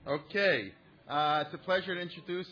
Okay. It's a pleasure to introduce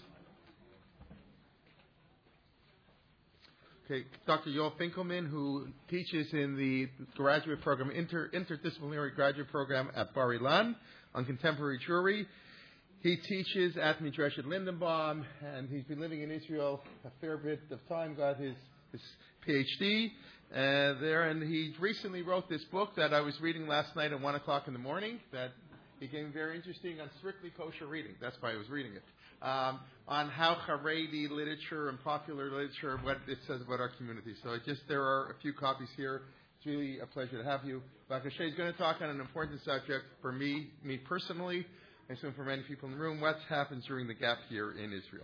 Dr. Yoel Finkelman, who teaches in the graduate program, interdisciplinary graduate program at Bar Ilan on contemporary Jewry. He teaches at Midrashet Lindenbaum, and he's been living in Israel a fair bit of time, got his PhD there, and he recently wrote this book that I was reading last night at 1 o'clock in the morning that became very interesting on strictly kosher reading. That's why I was reading it. On how Haredi literature and popular literature, what it says about our community. So there are a few copies here. It's really a pleasure to have you. Dr. Shea is going to talk on an important subject for me personally, I assume for many people in the room, what happens during the gap year in Israel.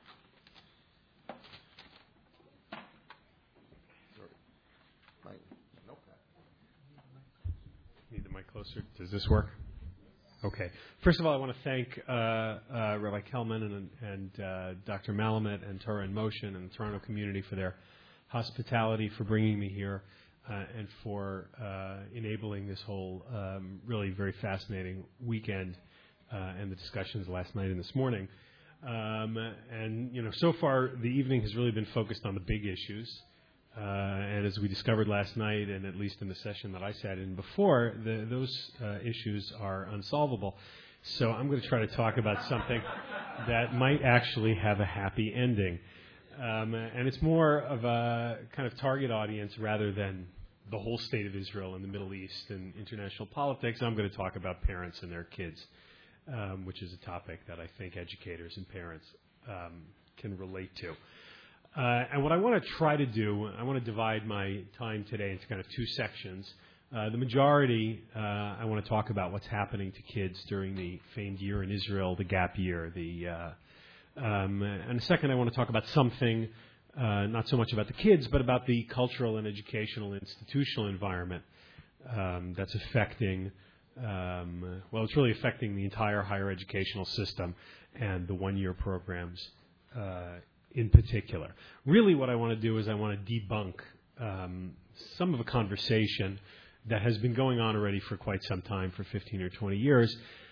Need the mic closer. Does this work? Okay. First of all, I want to thank Rabbi Kelman and Dr. Malamet and Torah in Motion and the Toronto community for their hospitality, for bringing me here, and for enabling this whole really very fascinating weekend and the discussions last night and this morning. So far the evening has really been focused on the big issues. And as we discovered last night, and at least in the session that I sat in before, those issues are unsolvable. So I'm going to try to talk about something that might actually have a happy ending. And it's more of a kind of target audience rather than the whole state of Israel and the Middle East and international politics. I'm going to talk about parents and their kids, which is a topic that I think educators and parents can relate to. And what I want to try to do, I want to divide my time today into kind of two sections. The majority, I want to talk about what's happening to kids during the famed year in Israel, the gap year. And the second, I want to talk about something, not so much about the kids, but about the cultural and educational institutional environment that's affecting, it's really affecting the entire higher educational system and the one-year programs in particular. Really what I want to do is I want to debunk some of a conversation that has been going on already for quite some time, for 15 or 20 years,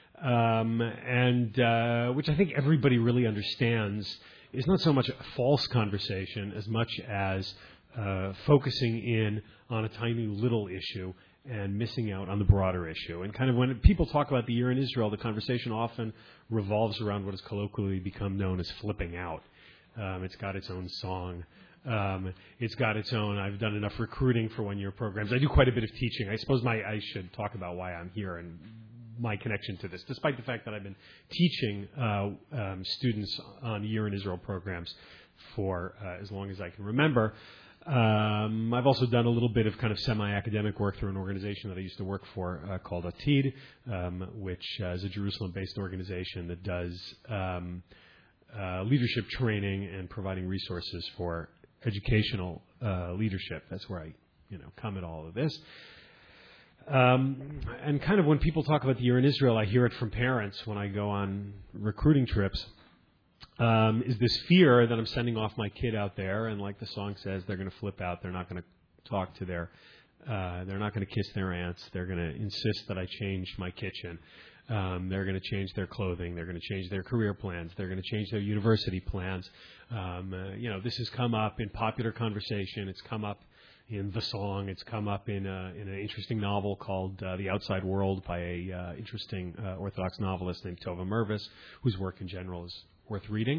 and which I think everybody really understands is not so much a false conversation as much as focusing in on a tiny little issue and missing out on the broader issue. And kind of when people talk about the year in Israel, the conversation often revolves around what has colloquially become known as flipping out. It's got its own song. It's got its own, I've done enough recruiting for one-year programs. I do quite a bit of teaching. I suppose I should talk about why I'm here and my connection to this, despite the fact that I've been teaching students on year in Israel programs for as long as I can remember. I've also done a little bit of kind of semi-academic work through an organization that I used to work for called Atid, which is a Jerusalem-based organization that does leadership training and providing resources for educational leadership. That's where I, come at all of this. And kind of when people talk about the year in Israel, I hear it from parents when I go on recruiting trips. Is this fear that I'm sending off my kid out there, and like the song says, they're going to flip out. They're not going to talk to they're not going to kiss their aunts. They're going to insist that I change my kitchen. They're going to change their clothing. They're going to change their career plans. They're going to change their university plans. This has come up in popular conversation. It's come up in the song. It's come up in an interesting novel called The Outside World by a interesting Orthodox novelist named Tova Mervis, whose work in general is worth reading.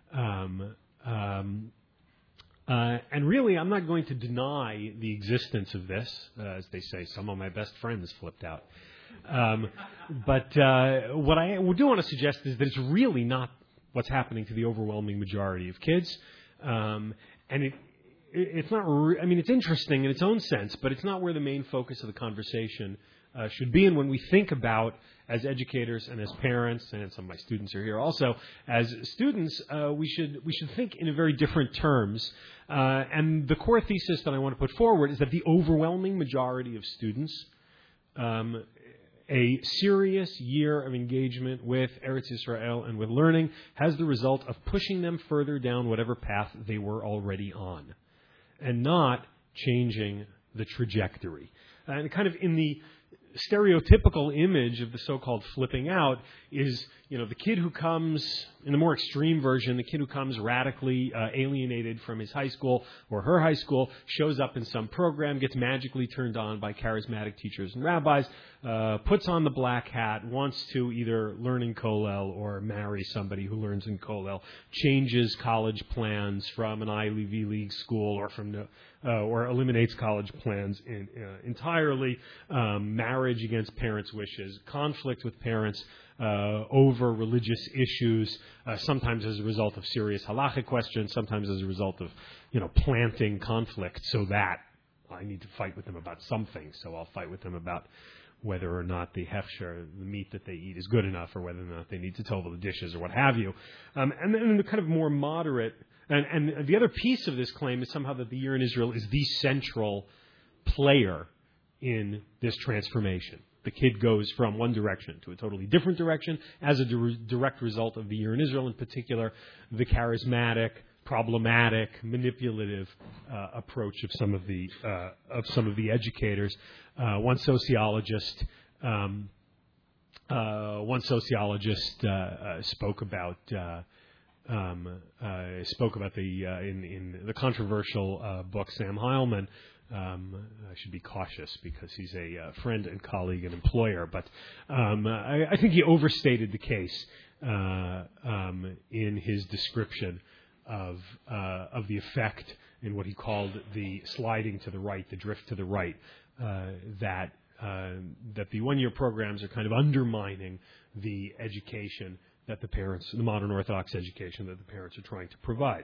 And really, I'm not going to deny the existence of this. As they say, some of my best friends flipped out. But what I do want to suggest is that it's really not what's happening to the overwhelming majority of kids. And it's not, it's interesting in its own sense, but it's not where the main focus of the conversation should be. And when we think about, as educators and as parents, and some of my students are here also, as students, we should think in a very different terms. And the core thesis that I want to put forward is that the overwhelming majority of students, a serious year of engagement with Eretz Yisrael and with learning has the result of pushing them further down whatever path they were already on, and not changing the trajectory. And kind of in the stereotypical image of the so-called flipping out is, the kid who comes, in the more extreme version, the kid who comes radically alienated from his high school or her high school, shows up in some program, gets magically turned on by charismatic teachers and rabbis, puts on the black hat, wants to either learn in Kollel or marry somebody who learns in Kollel, changes college plans from an Ivy League school or eliminates college plans entirely, marriage against parents' wishes, conflict with parents over religious issues, sometimes as a result of serious halachic questions, sometimes as a result of, planting conflict so that I need to fight with them about something, so I'll fight with them about whether or not the hechsher, the meat that they eat, is good enough, or whether or not they need to tovel the dishes, or what have you. And then the kind of more moderate, and the other piece of this claim is somehow that the Year in Israel is the central player in this transformation. The kid goes from one direction to a totally different direction as a direct result of the Year in Israel, in particular, the charismatic, problematic, manipulative approach of some of the educators. One sociologist spoke about in the controversial book Sam Heilman. I should be cautious because he's a friend and colleague and employer, but I think he overstated the case in his description of the effect in what he called the sliding to the right, the drift to the right, that the one-year programs are kind of undermining the education that the parents, the modern Orthodox education that the parents are trying to provide.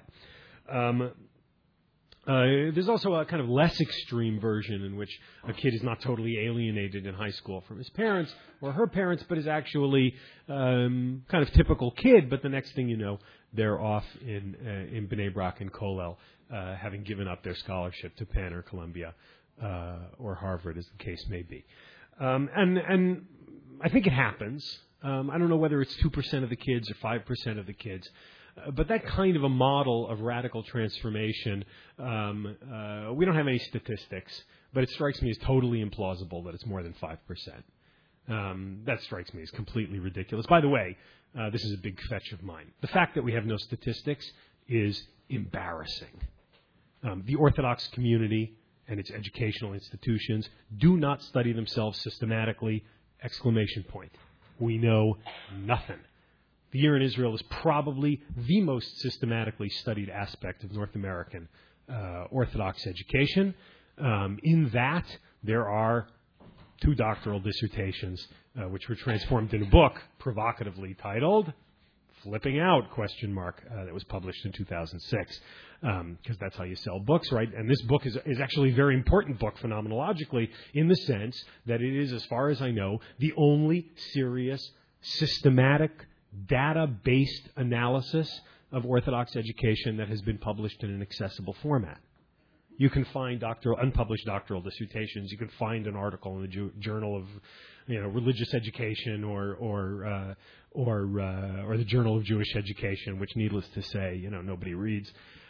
There's also a kind of less extreme version in which a kid is not totally alienated in high school from his parents or her parents, but is actually kind of typical kid. But the next thing you know, they're off in Bnei Brak and Kollel, having given up their scholarship to Penn or Columbia or Harvard, as the case may be. And I think it happens. I don't know whether it's 2% of the kids or 5% of the kids. But that kind of a model of radical transformation, we don't have any statistics, but it strikes me as totally implausible that it's more than 5%. That strikes me as completely ridiculous. By the way, this is a big fetch of mine. The fact that we have no statistics is embarrassing. The Orthodox community and its educational institutions do not study themselves systematically, ! We know nothing. The Year in Israel is probably the most systematically studied aspect of North American Orthodox education. In that, there are 2 doctoral dissertations which were transformed in a book provocatively titled Flipping Out, ? That was published in 2006, because that's how you sell books, right? And this book is actually a very important book phenomenologically in the sense that it is, as far as I know, the only serious, systematic, data-based analysis of Orthodox education that has been published in an accessible format. You can find unpublished doctoral dissertations. You can find an article in the Journal of Religious Education or the Journal of Jewish Education, which, needless to say, nobody reads.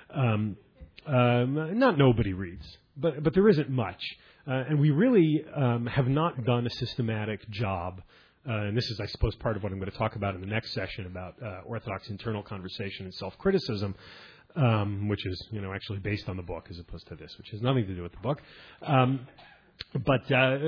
Not nobody reads, but there isn't much, and we really have not done a systematic job. And this is, I suppose, part of what I'm going to talk about in the next session about Orthodox internal conversation and self-criticism, which is, actually based on the book as opposed to this, which has nothing to do with the book. But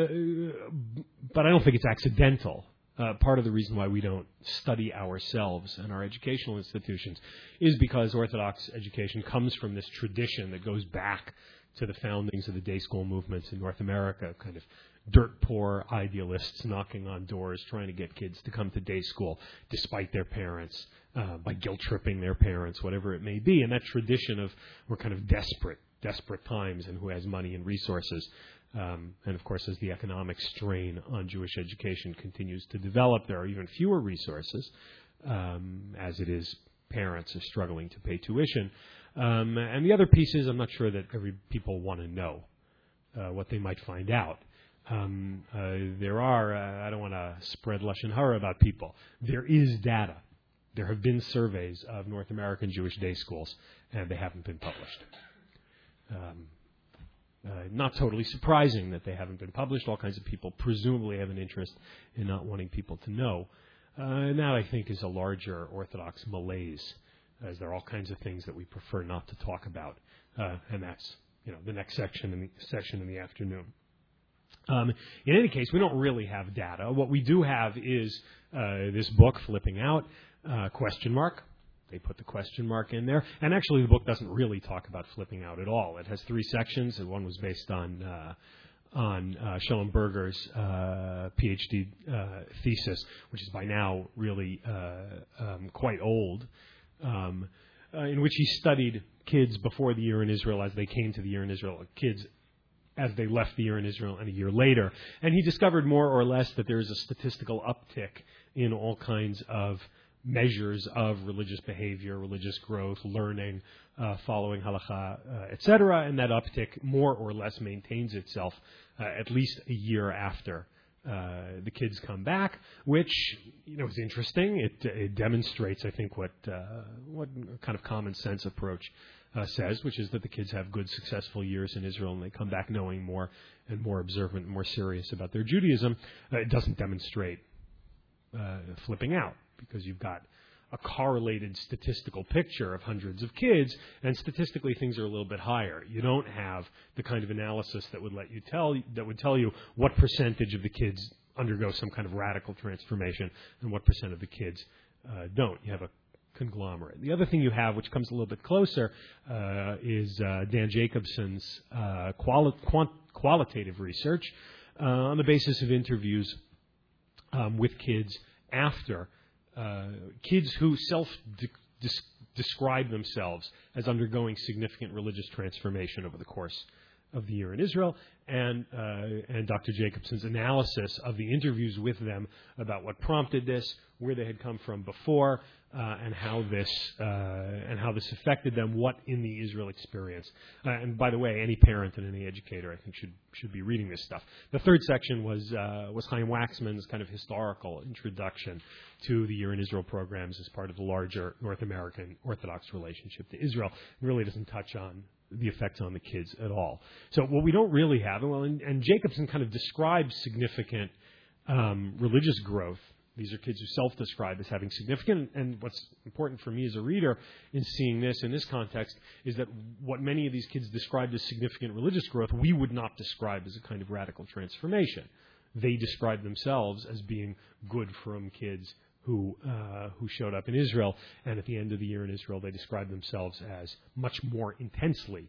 I don't think it's accidental. Part of the reason why we don't study ourselves and our educational institutions is because Orthodox education comes from this tradition that goes back to the foundings of the day school movements in North America, kind of dirt-poor idealists knocking on doors, trying to get kids to come to day school despite their parents, by guilt-tripping their parents, whatever it may be. And that tradition of we're kind of desperate times and who has money and resources. And, of course, as the economic strain on Jewish education continues to develop, there are even fewer resources, as it is parents are struggling to pay tuition. And the other piece is I'm not sure that people want to know what they might find out. There are, I don't want to spread Lashon Hara about people. There is data. There have been surveys of North American Jewish day schools, and they haven't been published. Not totally surprising that they haven't been published. All kinds of people presumably have an interest in not wanting people to know. And that, I think, is a larger Orthodox malaise, as there are all kinds of things that we prefer not to talk about. And that's, the next section in the afternoon. In any case, we don't really have data. What we do have is this book, Flipping Out, question mark. They put the question mark in there. And actually, the book doesn't really talk about flipping out at all. It has 3 sections. And one was based on Schellenberger's PhD thesis, which is by now really quite old, in which he studied kids before the year in Israel as they came to the year in Israel, kids as they left the year in Israel and a year later. And he discovered more or less that there is a statistical uptick in all kinds of measures of religious behavior, religious growth, learning, following halakha, etc., and that uptick more or less maintains itself at least a year after the kids come back, which is interesting. It demonstrates, I think, what kind of common sense approach says, which is that the kids have good, successful years in Israel, and they come back knowing more and more observant and more serious about their Judaism. It doesn't demonstrate flipping out, because you've got a correlated statistical picture of hundreds of kids, and statistically things are a little bit higher. You don't have the kind of analysis that would tell you what percentage of the kids undergo some kind of radical transformation and what percent of the kids don't. You have a conglomerate. The other thing you have, which comes a little bit closer, is Dan Jacobson's qualitative research on the basis of interviews with kids after kids who self-describe themselves as undergoing significant religious transformation over the course of the year in Israel, and Dr. Jacobson's analysis of the interviews with them about what prompted this, where they had come from before, and how this affected them, what in the Israel experience. And by the way, any parent and any educator, I think, should be reading this stuff. The third section was Chaim Waxman's kind of historical introduction to the Year in Israel programs as part of the larger North American Orthodox relationship to Israel. It really doesn't touch on the effects on the kids at all. So what we don't really have, and Jacobson kind of describes significant religious growth. These are kids who self-describe as having significant, and what's important for me as a reader in seeing this in this context is that what many of these kids described as significant religious growth, we would not describe as a kind of radical transformation. They describe themselves as being good from kids who showed up in Israel, and at the end of the year in Israel, they describe themselves as much more intensely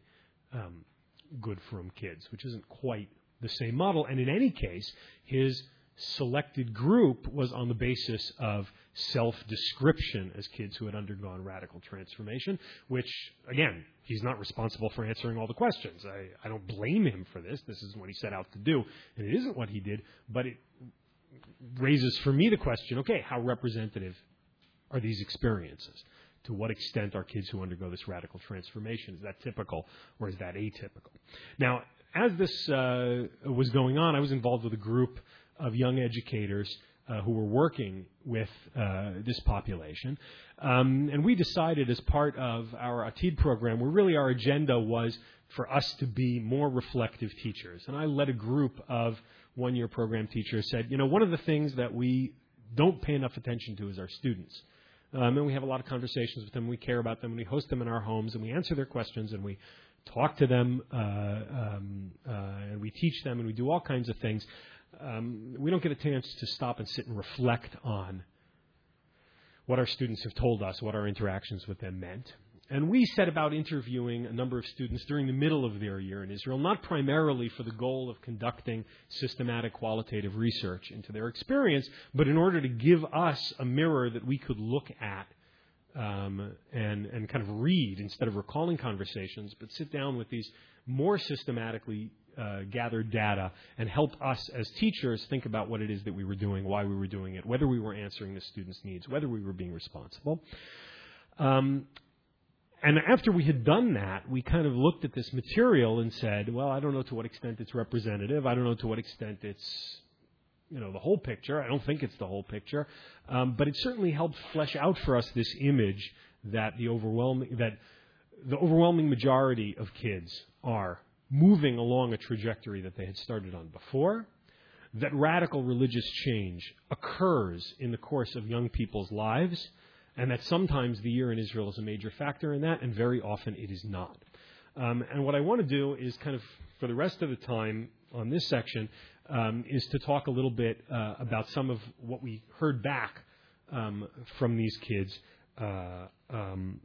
good from kids, which isn't quite the same model. And in any case, his selected group was on the basis of self-description as kids who had undergone radical transformation, which, again, he's not responsible for answering all the questions. I don't blame him for this. This isn't what he set out to do, and it isn't what he did, but it raises for me the question, okay, how representative are these experiences? To what extent are kids who undergo this radical transformation? Is that typical or is that atypical? Now, as this was going on, I was involved with a group of young educators who were working with this population. And we decided as part of our Atid program, where really our agenda was for us to be more reflective teachers. And I led a group of one-year program teachers, said, one of the things that we don't pay enough attention to is our students. And we have a lot of conversations with them. We care about them. And we host them in our homes, and we answer their questions, and we talk to them, and we teach them, and we do all kinds of things. We don't get a chance to stop and sit and reflect on what our students have told us, what our interactions with them meant. And we set about interviewing a number of students during the middle of their year in Israel, not primarily for the goal of conducting systematic qualitative research into their experience, but in order to give us a mirror that we could look at and kind of read instead of recalling conversations, but sit down with these more systematically gathered data and help us as teachers think about what it is that we were doing, why we were doing it, whether we were answering the students' needs, whether we were being responsible. And after we had done that, we kind of looked at this material and said, well, I don't know to what extent it's representative. I don't know to what extent it's, the whole picture. I don't think it's the whole picture. But it certainly helped flesh out for us this image that the overwhelming majority of kids are moving along a trajectory that they had started on before, that radical religious change occurs in the course of young people's lives, and that sometimes the year in Israel is a major factor in that, and very often it is not. And what I want to do is kind of, for the rest of the time on this section, is to talk a little bit about some of what we heard back from these kids and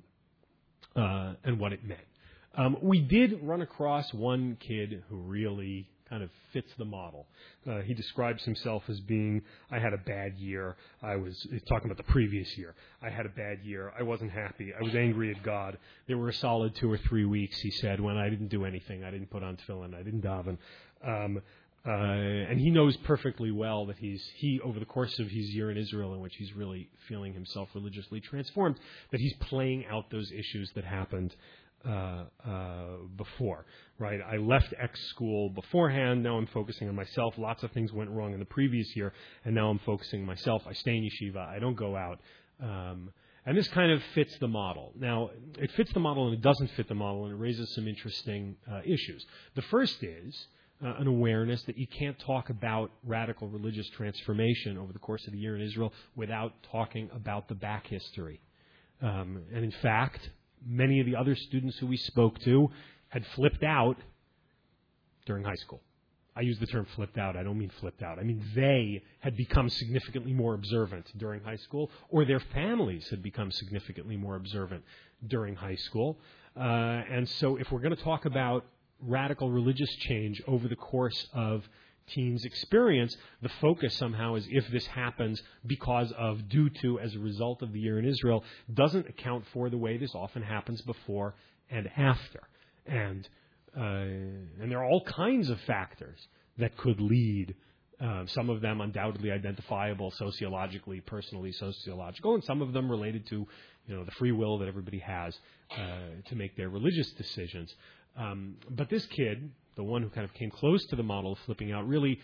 what it meant. We did run across one kid who really kind of fits the model. He describes himself as being, I had a bad year. He's talking about the previous year. I had a bad year. I wasn't happy. I was angry at God. There were a solid 2 or 3 weeks, he said, when I didn't do anything. I didn't put on tefillin. I didn't daven. And he knows perfectly well that he, over the course of his year in Israel, in which he's really feeling himself religiously transformed, that he's playing out those issues that happened before, right? I left X school beforehand. Now I'm focusing on myself. Lots of things went wrong in the previous year, and now I'm focusing on myself. I stay in yeshiva. I don't go out. And this kind of fits the model. Now, it fits the model and it doesn't fit the model, and it raises some interesting issues. The first is an awareness that you can't talk about radical religious transformation over the course of the year in Israel without talking about the back history. And in fact, many of the other students who we spoke to had flipped out during high school. I use the term flipped out. I don't mean flipped out. I mean they had become significantly more observant during high school, or their families had become significantly more observant during high school. And so if we're going to talk about radical religious change over the course of teens' experience, the focus somehow is if this happens because of, due to, as a result of the year in Israel, doesn't account for the way this often happens before and after. And there are all kinds of factors that could lead, some of them undoubtedly identifiable sociologically, personally sociological, and some of them related to, the free will that everybody has to make their religious decisions. But this kid, the one who kind of came close to the model of flipping out, really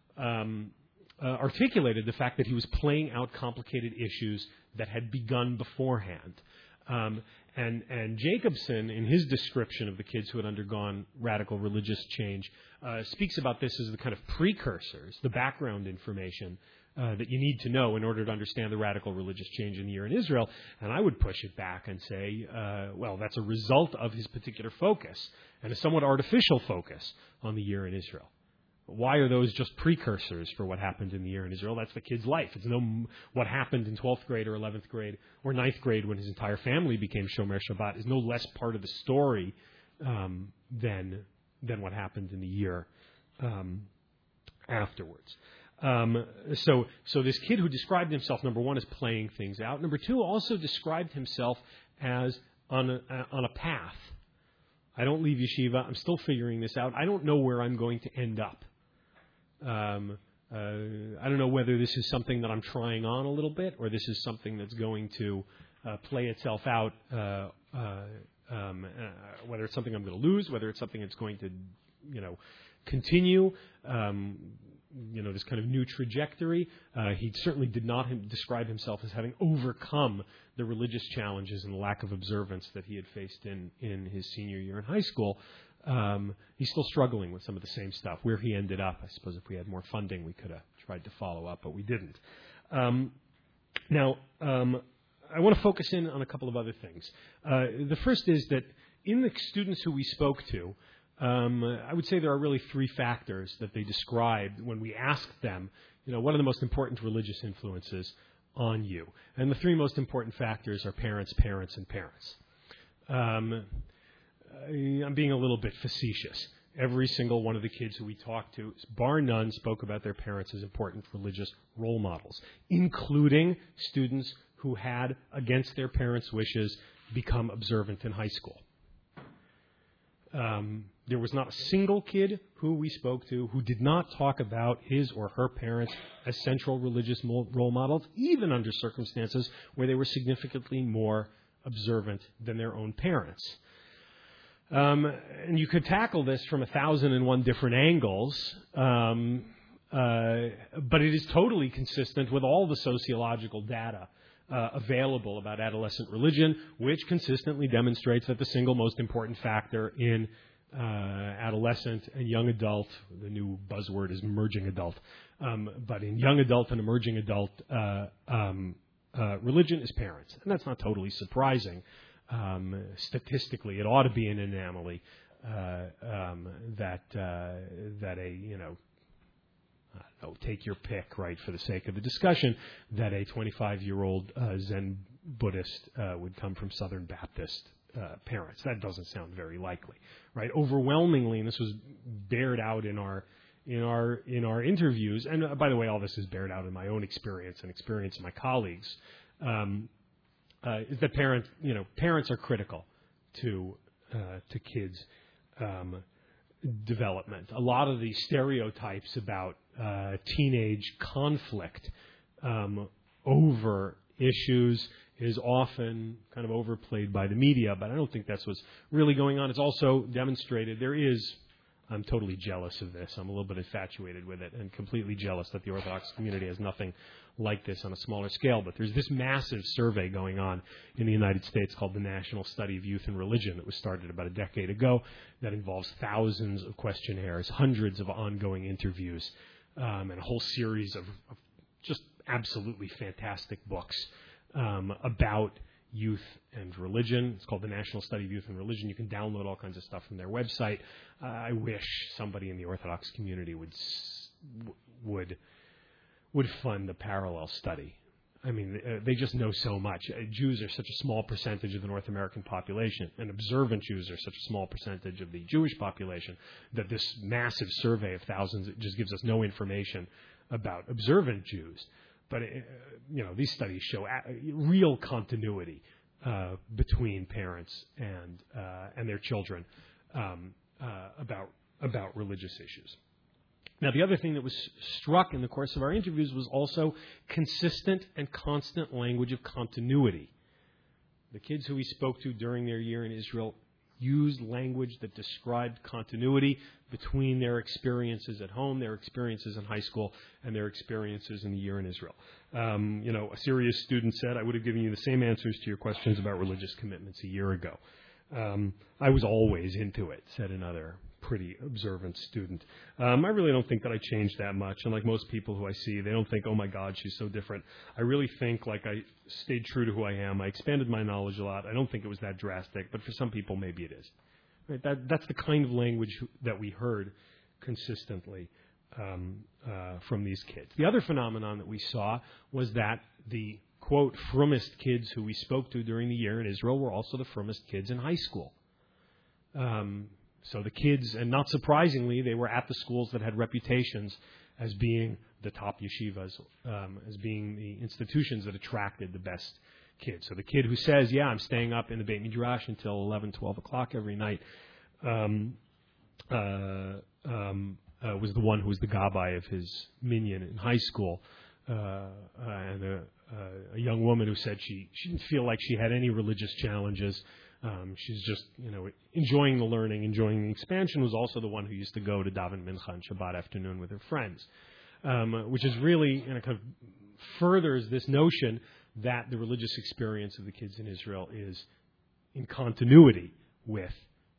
articulated the fact that he was playing out complicated issues that had begun beforehand. And Jacobson, in his description of the kids who had undergone radical religious change, speaks about this as the kind of precursors, the background information that you need to know in order to understand the radical religious change in the year in Israel. And I would push it back and say, well, that's a result of his particular focus, and a somewhat artificial focus on the year in Israel. Why are those just precursors for what happened in the year in Israel? That's the kid's life. It's what happened in 12th grade or 11th grade or 9th grade when his entire family became Shomer Shabbat is no less part of the story than what happened in the year afterwards. So this kid who described himself, number one, as playing things out. Number two, also described himself as on a path. I don't leave yeshiva. I'm still figuring this out. I don't know where I'm going to end up. I don't know whether this is something that I'm trying on a little bit, or this is something that's going to play itself out, whether it's something I'm going to lose, whether it's something that's going to, continue, this kind of new trajectory. He certainly did not describe himself as having overcome the religious challenges and the lack of observance that he had faced in his senior year in high school. He's still struggling with some of the same stuff. Where he ended up, I suppose if we had more funding, we could have tried to follow up, but we didn't. Now, I want to focus in on a couple of other things. The first is that in the students who we spoke to, I would say there are really three factors that they described when we asked them, what are the most important religious influences on you? And the three most important factors are parents, parents, and parents. I'm being a little bit facetious. Every single one of the kids who we talked to, bar none, spoke about their parents as important religious role models, including students who had, against their parents' wishes, become observant in high school. There was not a single kid who we spoke to who did not talk about his or her parents as central religious role models, even under circumstances where they were significantly more observant than their own parents. And you could tackle this from 1,001 different angles, but it is totally consistent with all the sociological data available about adolescent religion, which consistently demonstrates that the single most important factor in adolescent and young adult. The new buzzword is emerging adult. But in young adult and emerging adult, religion is parents. And that's not totally surprising. Statistically, it ought to be an anomaly that take your pick, right, for the sake of the discussion, that a 25-year-old Zen Buddhist would come from Southern Baptist parents. That doesn't sound very likely, right? Overwhelmingly, and this was bared out in our interviews, and by the way, all this is bared out in my own experience and experience of my colleagues, is that parents are critical to kids' development. A lot of the stereotypes about teenage conflict over issues is often kind of overplayed by the media, but I don't think that's what's really going on. It's also demonstrated I'm totally jealous of this. I'm a little bit infatuated with it and completely jealous that the Orthodox community has nothing like this on a smaller scale. But there's this massive survey going on in the United States called the National Study of Youth and Religion that was started about a decade ago that involves thousands of questionnaires, hundreds of ongoing interviews, and a whole series of just absolutely fantastic books about youth and religion. It's called the National Study of Youth and Religion. You can download all kinds of stuff from their website. I wish somebody in the Orthodox community would fund a parallel study. I mean, they just know so much. Jews are such a small percentage of the North American population, and observant Jews are such a small percentage of the Jewish population, that this massive survey of thousands just gives us no information about observant Jews. But these studies show real continuity between parents and their children about religious issues. Now, the other thing that was struck in the course of our interviews was also consistent and constant language of continuity. The kids who we spoke to during their year in Israel used language that described continuity between their experiences at home, their experiences in high school, and their experiences in the year in Israel. A serious student said, I would have given you the same answers to your questions about religious commitments a year ago. I was always into it, said another pretty observant student. I really don't think that I changed that much. And like most people who I see, they don't think, oh my God, she's so different. I really think like I stayed true to who I am. I expanded my knowledge a lot. I don't think it was that drastic, but for some people, maybe it is. Right? That's the kind of language that we heard consistently from these kids. The other phenomenon that we saw was that the, quote, frummest kids who we spoke to during the year in Israel were also the frummest kids in high school. So the kids, and not surprisingly, they were at the schools that had reputations as being the top yeshivas, as being the institutions that attracted the best kids. So the kid who says, yeah, I'm staying up in the Beit Midrash until 11, 12 o'clock every night, was the one who was the gabbai of his minyan in high school. And a young woman who said she didn't feel like she had any religious challenges. She's just, enjoying the learning, enjoying the expansion, was also the one who used to go to Daven Mincha on Shabbat afternoon with her friends, which is really, kind of furthers this notion that the religious experience of the kids in Israel is in continuity with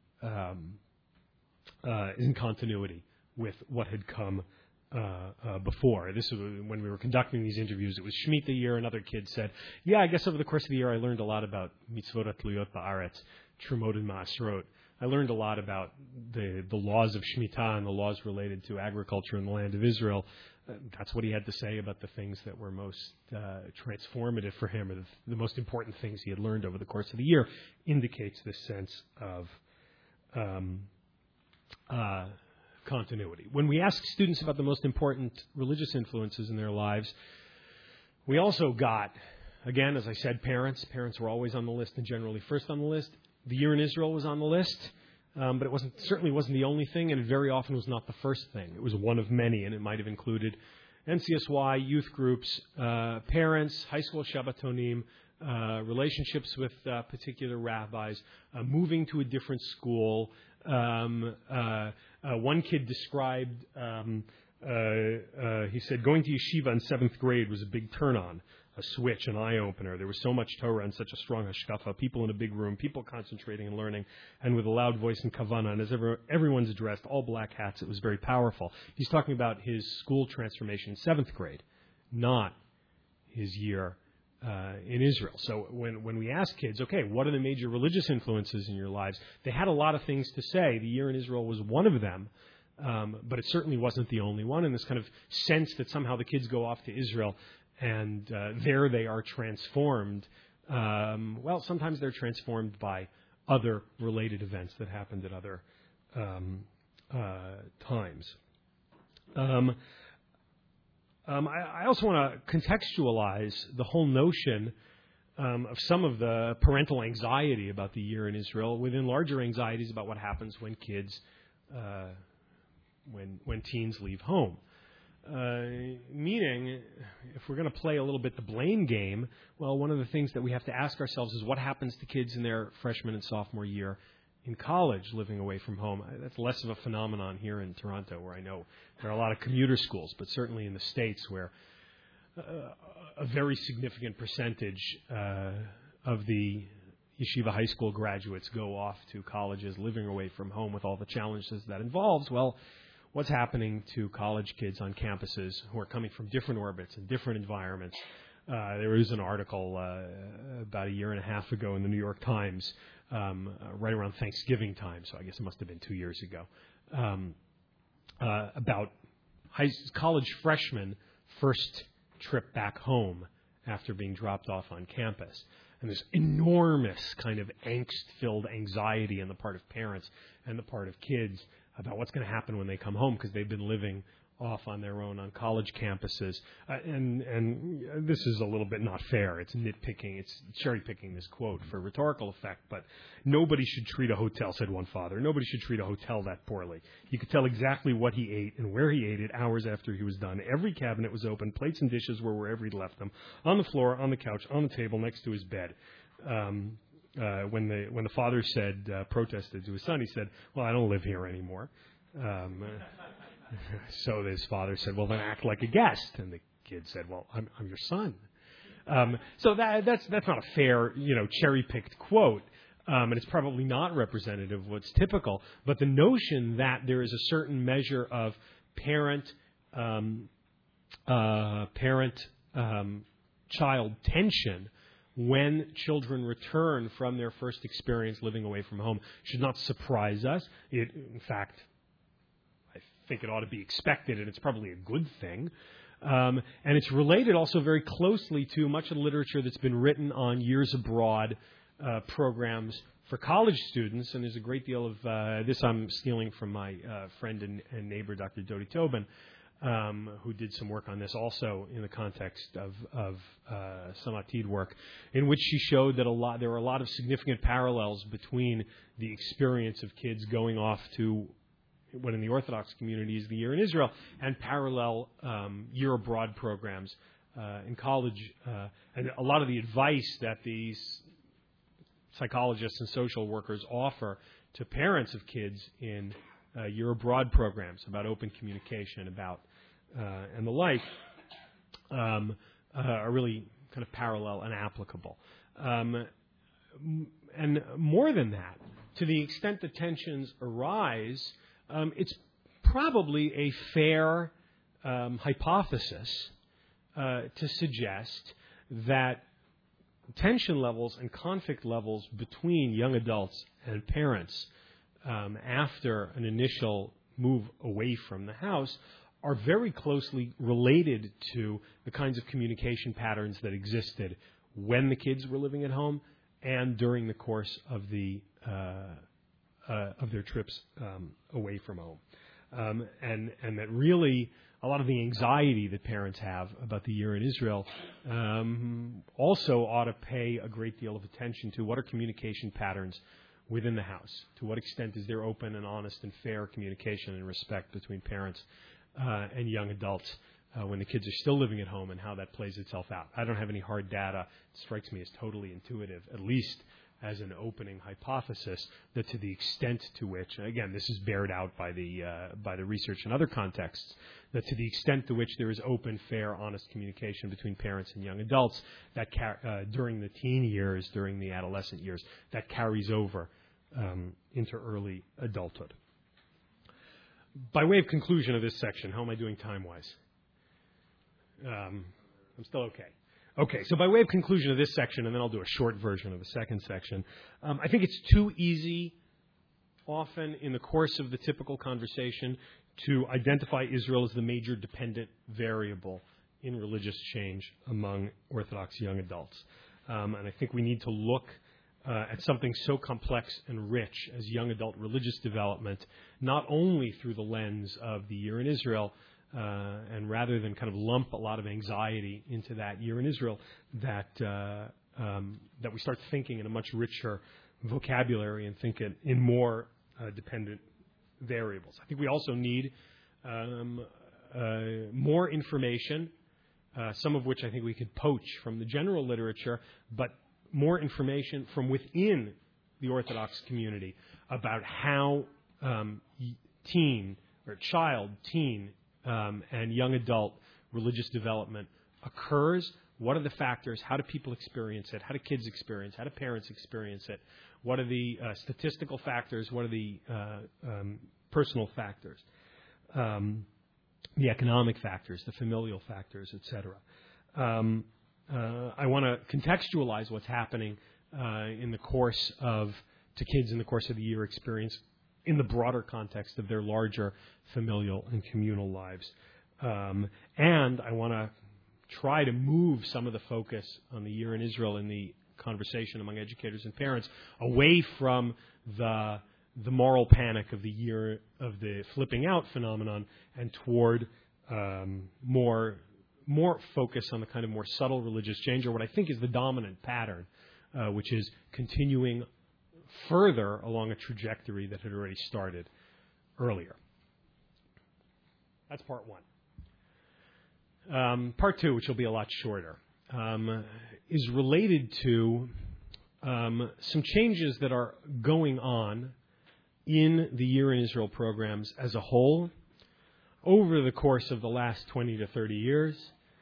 what had come before. This was when we were conducting these interviews. It was Shemitah year. Another kid said, yeah, I guess over the course of the year I learned a lot about mitzvot hatluyot ba'aretz, trumot and ma'asrot. I learned a lot about the laws of Shemitah and the laws related to agriculture in the land of Israel. That's what he had to say about the things that were most transformative for him, or the most important things he had learned over the course of the year, indicates this sense of continuity. When we ask students about the most important religious influences in their lives, we also got, again, as I said, parents. Parents were always on the list and generally first on the list. The year in Israel was on the list, but it certainly wasn't the only thing, and it very often was not the first thing. It was one of many, and it might have included NCSY, youth groups, parents, high school Shabbatonim, relationships with particular rabbis, moving to a different school. One kid described, he said, going to yeshiva in 7th grade was a big turn-on. a switch, an eye-opener. There was so much Torah and such a strong hashkafa, people in a big room, people concentrating and learning, and with a loud voice and kavana, and as everyone's dressed, all black hats, it was very powerful. He's talking about his school transformation in 7th grade, not his year in Israel. So when we ask kids, okay, what are the major religious influences in your lives, they had a lot of things to say. The year in Israel was one of them, but it certainly wasn't the only one, and this kind of sense that somehow the kids go off to Israel and there they are transformed. Well, sometimes they're transformed by other related events that happened at other times. I also want to contextualize the whole notion of some of the parental anxiety about the year in Israel within larger anxieties about what happens when kids, when teens leave home. Meaning, if we're going to play a little bit the blame game, well, one of the things that we have to ask ourselves is what happens to kids in their freshman and sophomore year in college living away from home. That's less of a phenomenon here in Toronto, where I know there are a lot of commuter schools, but certainly in the States where a very significant percentage of the yeshiva high school graduates go off to colleges living away from home with all the challenges that involves. Well, what's happening to college kids on campuses who are coming from different orbits and different environments? There was an article about a year and a half ago in the New York Times, right around Thanksgiving time, so I guess it must have been 2 years ago, about college freshmen first trip back home after being dropped off on campus. And this enormous kind of angst-filled anxiety on the part of parents and the part of kids about what's going to happen when they come home because they've been living off on their own on college campuses. And this is a little bit not fair. It's nitpicking. It's cherry-picking this quote for rhetorical effect. But nobody should treat a hotel, said one father, nobody should treat a hotel that poorly. You could tell exactly what he ate and where he ate it hours after he was done. Every cabinet was open. Plates and dishes were wherever he'd left them, on the floor, on the couch, on the table, next to his bed. When the father protested to his son, he said, "Well, I don't live here anymore." So his father said, "Well, then act like a guest." And the kid said, "Well, I'm your son." So that's not a fair, cherry-picked quote, and it's probably not representative of what's typical. But the notion that there is a certain measure of parent-child tension when children return from their first experience living away from home should not surprise us. In fact, I think it ought to be expected, and it's probably a good thing. And it's related also very closely to much of the literature that's been written on years abroad programs for college students. And there's a great deal of this I'm stealing from my friend and neighbor, Dr. Dodi Tobin, who did some work on this also in the context of some Atid work, in which she showed that there were a lot of significant parallels between the experience of kids going off to what in the Orthodox community is the year in Israel, and parallel year abroad programs in college. And a lot of the advice that these psychologists and social workers offer to parents of kids in year abroad programs about open communication, about and the like, are really kind of parallel and applicable. And more than that, to the extent that tensions arise, it's probably a fair hypothesis to suggest that tension levels and conflict levels between young adults and parents after an initial move away from the house are very closely related to the kinds of communication patterns that existed when the kids were living at home and during the course of their trips away from home. And that really a lot of the anxiety that parents have about the year in Israel also ought to pay a great deal of attention to what are communication patterns within the house. To what extent is there open and honest and fair communication and respect between parents and young adults when the kids are still living at home and how that plays itself out. I don't have any hard data. It strikes me as totally intuitive, at least as an opening hypothesis, that to the extent to which, and again, this is bared out by the research in other contexts, that to the extent to which there is open, fair, honest communication between parents and young adults that during the teen years, during the adolescent years, that carries over into early adulthood. By way of conclusion of this section, how am I doing time-wise? I'm still okay. Okay, so by way of conclusion of this section, and then I'll do a short version of the second section, I think it's too easy often in the course of the typical conversation to identify Israel as the major dependent variable in religious change among Orthodox young adults. And I think we need to look at something so complex and rich as young adult religious development, not only through the lens of the year in Israel, and rather than kind of lump a lot of anxiety into that year in Israel, that we start thinking in a much richer vocabulary and think in more dependent variables. I think we also need more information, some of which I think we could poach from the general literature, but more information from within the Orthodox community about how teen, and young adult religious development occurs. What are the factors? How do people experience it? How do kids experience it? How do parents experience it? What are the statistical factors? What are the personal factors? The economic factors, the familial factors, etc. I want to contextualize what's happening to kids in the course of the year experience in the broader context of their larger familial and communal lives. And I want to try to move some of the focus on the year in Israel in the conversation among educators and parents away from the moral panic of the year of the flipping out phenomenon and toward more focus on the kind of more subtle religious change, or what I think is the dominant pattern, which is continuing further along a trajectory that had already started earlier. That's part one. Part two, which will be a lot shorter, is related to some changes that are going on in the Year in Israel programs as a whole over the course of the last 20 to 30 years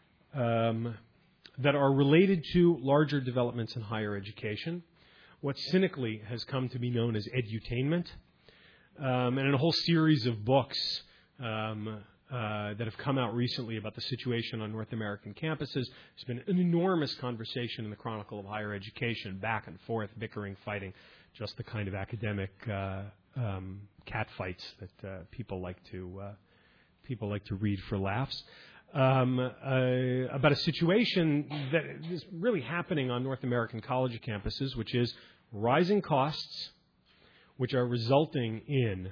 that are related to larger developments in higher education, what cynically has come to be known as edutainment, and in a whole series of books that have come out recently about the situation on North American campuses. There's been an enormous conversation in the Chronicle of Higher Education, back and forth, bickering, fighting, just the kind of academic catfights that people like to read for laughs. About a situation that is really happening on North American college campuses, which is rising costs, which are resulting in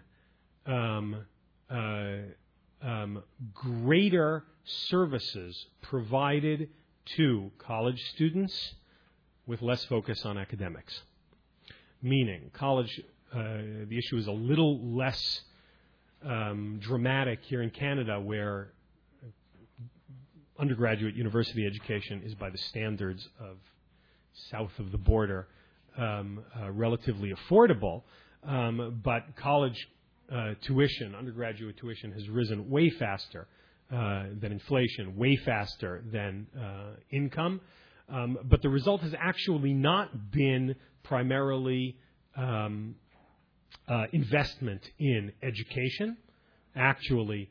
greater services provided to college students with less focus on academics. Meaning, college, the issue is a little less dramatic here in Canada, where undergraduate university education is, by the standards of south of the border, relatively affordable, but college tuition, undergraduate tuition, has risen way faster than inflation, way faster than income. But the result has actually not been primarily investment in education. Actually,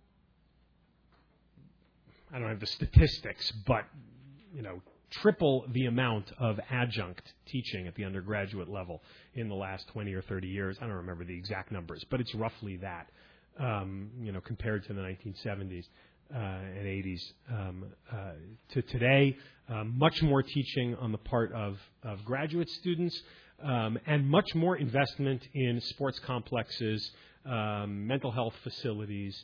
I don't have the statistics, but, triple the amount of adjunct teaching at the undergraduate level in the last 20 or 30 years. I don't remember the exact numbers, but it's roughly that, compared to the 1970s and 80s to today. Much more teaching on the part of graduate students, and much more investment in sports complexes, mental health facilities,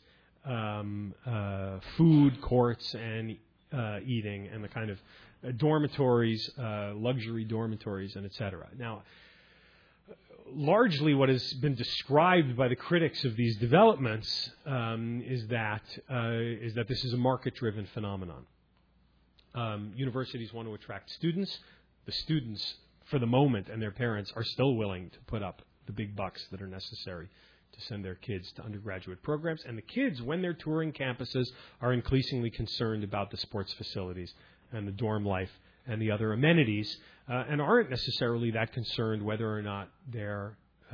food courts and eating, and the kind of dormitories, luxury dormitories, and et cetera. Now, largely what has been described by the critics of these developments is that this is a market-driven phenomenon. Universities want to attract students. The students, for the moment, and their parents are still willing to put up the big bucks that are necessary to send their kids to undergraduate programs. And the kids, when they're touring campuses, are increasingly concerned about the sports facilities and the dorm life and the other amenities, and aren't necessarily that concerned whether or not their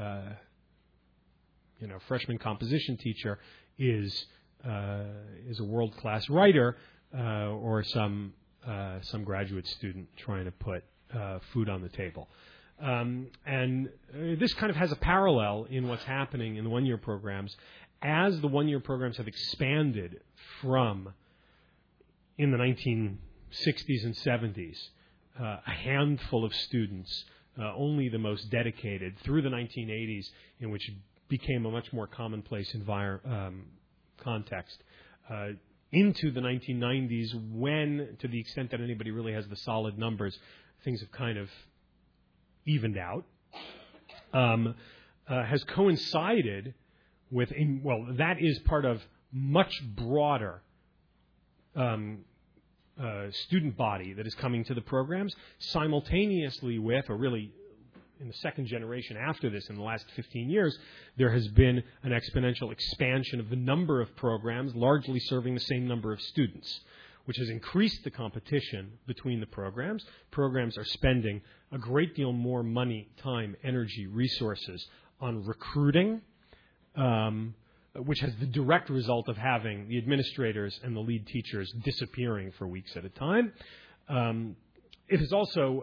freshman composition teacher is a world-class writer or some graduate student trying to put food on the table. And this kind of has a parallel in what's happening in the one-year programs. As the one-year programs have expanded from, in the 1960s and 70s, a handful of students, only the most dedicated, through the 1980s, in which it became a much more commonplace context, into the 1990s, when, to the extent that anybody really has the solid numbers, things have kind of evened out, has coincided with, that is part of much broader student body that is coming to the programs, simultaneously with, or really in the second generation after this, in the last 15 years, there has been an exponential expansion of the number of programs, largely serving the same number of students, which has increased the competition between the programs. Programs are spending a great deal more money, time, energy, resources on recruiting, which has the direct result of having the administrators and the lead teachers disappearing for weeks at a time. It is also,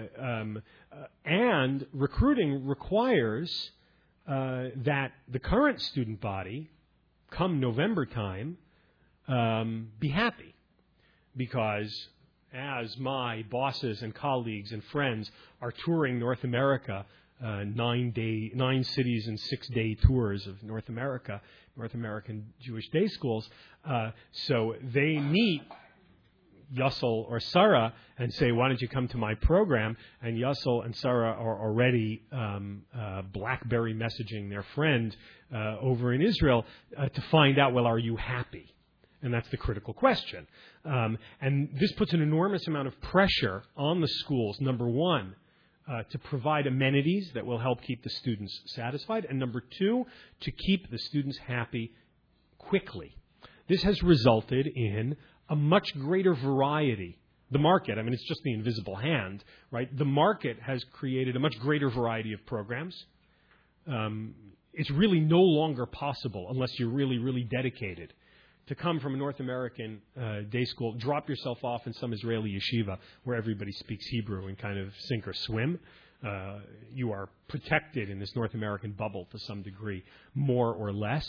and recruiting requires that the current student body, come November time, be happy. Because as my bosses and colleagues and friends are touring North America, 9 cities and 6-day tours of North America, North American Jewish day schools, so they meet Yussel or Sarah and say, why don't you come to my program? And Yussel and Sarah are already BlackBerry messaging their friend over in Israel to find out, well, are you happy? And that's the critical question. And this puts an enormous amount of pressure on the schools, number one, to provide amenities that will help keep the students satisfied, and number two, to keep the students happy quickly. This has resulted in a much greater variety. The market, I mean, it's just the invisible hand, right? The market has created a much greater variety of programs. It's really no longer possible, unless you're really, really dedicated, to come from a North American day school, drop yourself off in some Israeli yeshiva where everybody speaks Hebrew and kind of sink or swim. You are protected in this North American bubble to some degree, more or less.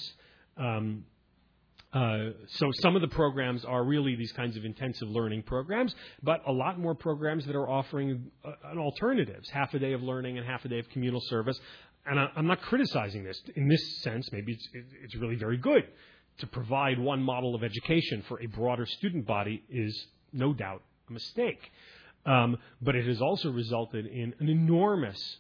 So some of the programs are really these kinds of intensive learning programs, but a lot more programs that are offering an alternatives, half a day of learning and half a day of communal service. And I'm not criticizing this. In this sense, maybe it's really very good. To provide one model of education for a broader student body is no doubt a mistake. But it has also resulted in an enormous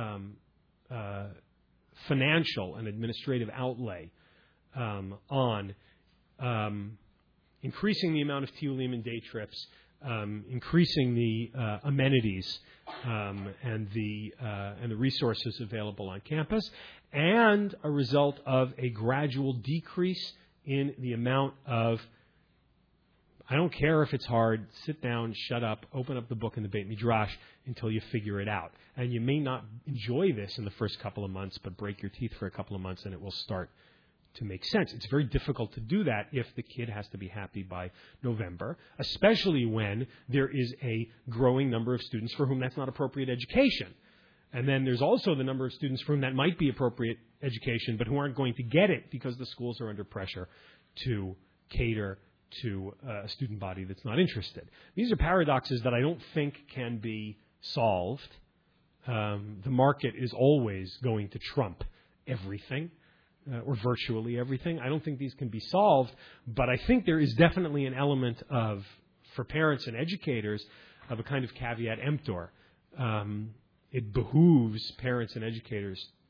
financial and administrative outlay on increasing the amount of Tiyulim and day trips, increasing the amenities and the resources available on campus, and a result of a gradual decrease in the amount of, I don't care if it's hard, sit down, shut up, open up the book in the Beit Midrash until you figure it out. And you may not enjoy this in the first couple of months, but break your teeth for a couple of months and it will start to make sense. It's very difficult to do that if the kid has to be happy by November, especially when there is a growing number of students for whom that's not appropriate education. And then there's also the number of students for whom that might be appropriate education, but who aren't going to get it because the schools are under pressure to cater to a student body that's not interested. These are paradoxes that I don't think can be solved. The market is always going to trump everything, or virtually everything. I don't think these can be solved, but I think there is definitely an element of, for parents and educators, of a kind of caveat emptor. It behooves parents and educators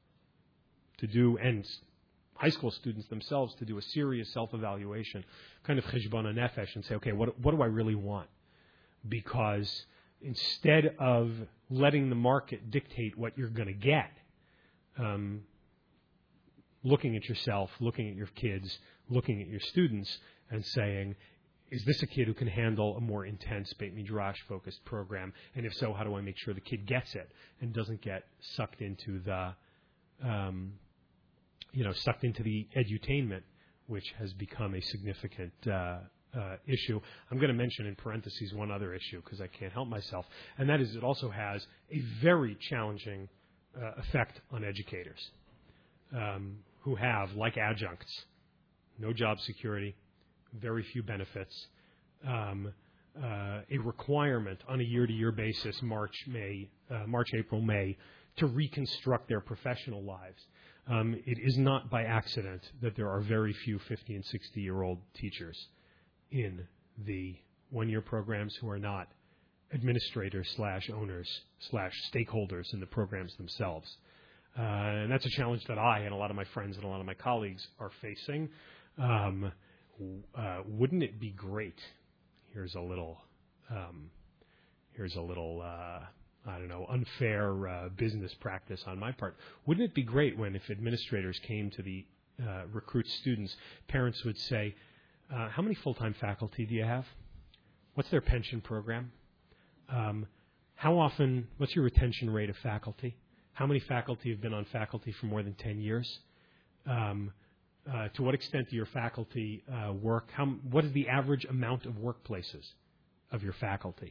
to do, and high school students themselves to do a serious self-evaluation, kind of cheshbon nefesh, and say, okay, what do I really want? Because instead of letting the market dictate what you're going to get, looking at yourself, looking at your kids, looking at your students, and saying, is this a kid who can handle a more intense Beit Midrash-focused program? And if so, how do I make sure the kid gets it and doesn't get sucked into the, sucked into the edutainment, which has become a significant issue. I'm going to mention in parentheses one other issue because I can't help myself, and that is it also has a very challenging effect on educators who have, like adjuncts, no job security, very few benefits, a requirement on a year-to-year basis, March, April, May, to reconstruct their professional lives. It is not by accident that there are very few 50 and 60-year-old teachers in the one-year programs who are not administrators / owners / stakeholders in the programs themselves. And that's a challenge that I and a lot of my friends and a lot of my colleagues are facing. Wouldn't it be great? Here's a little unfair business practice on my part. Wouldn't it be great when, if administrators came to the recruit students, parents would say, how many full-time faculty do you have? What's their pension program? How often, what's your retention rate of faculty? How many faculty have been on faculty for more than 10 years? To what extent do your faculty work? What is the average amount of workplaces of your faculty?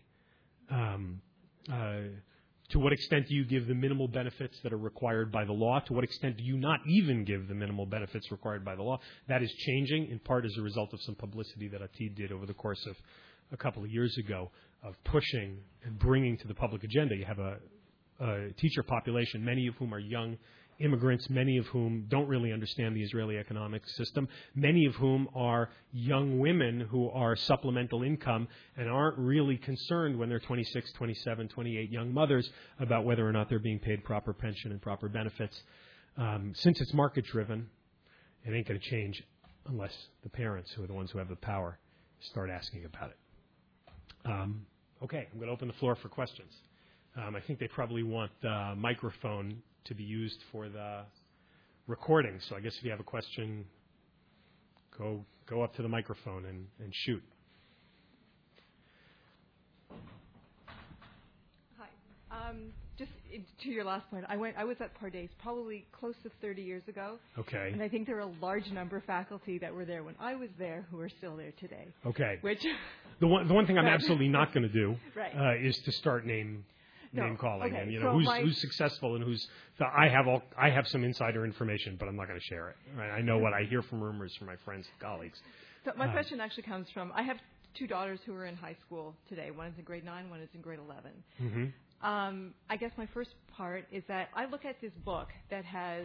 To what extent do you give the minimal benefits that are required by the law? To what extent do you not even give the minimal benefits required by the law? That is changing, in part as a result of some publicity that Atid did over the course of a couple of years ago, of pushing and bringing to the public agenda. You have a teacher population, many of whom are young immigrants, many of whom don't really understand the Israeli economic system, many of whom are young women who are supplemental income and aren't really concerned when they're 26, 27, 28 young mothers about whether or not they're being paid proper pension and proper benefits. Since it's market-driven, it ain't going to change unless the parents, who are the ones who have the power, start asking about it. Okay, I'm going to open the floor for questions. I think they probably want the microphone to be used for the recording. So I guess if you have a question, go up to the microphone and shoot. Hi. Just to your last point, I was at Pardes probably close to 30 years ago. Okay. And I think there are a large number of faculty that were there when I was there who are still there today. Okay. Which the one thing I'm absolutely not going to do right. Is to start name calling, okay. and so who's successful and who's. So I have some insider information, but I'm not going to share it. Right? I know what I hear from rumors from my friends and colleagues. So my question actually comes from, I have two daughters who are in high school today. One is in grade 9, one is in grade 11. Mm-hmm. I guess my first part is that I look at this book that has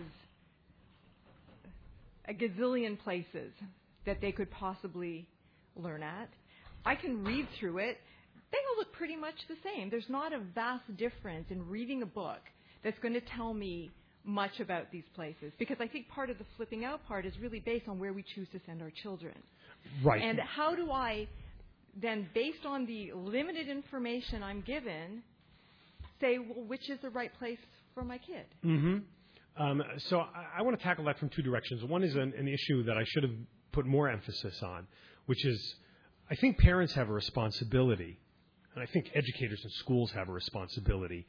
a gazillion places that they could possibly learn at. I can read through it. They all look pretty much the same. There's not a vast difference in reading a book that's going to tell me much about these places, because I think part of the flipping out part is really based on where we choose to send our children. Right. And how do I then, based on the limited information I'm given, say, well, which is the right place for my kid? Mm-hmm. So I want to tackle that from two directions. One is an issue that I should have put more emphasis on, which is I think parents have a responsibility, and I think educators in schools have a responsibility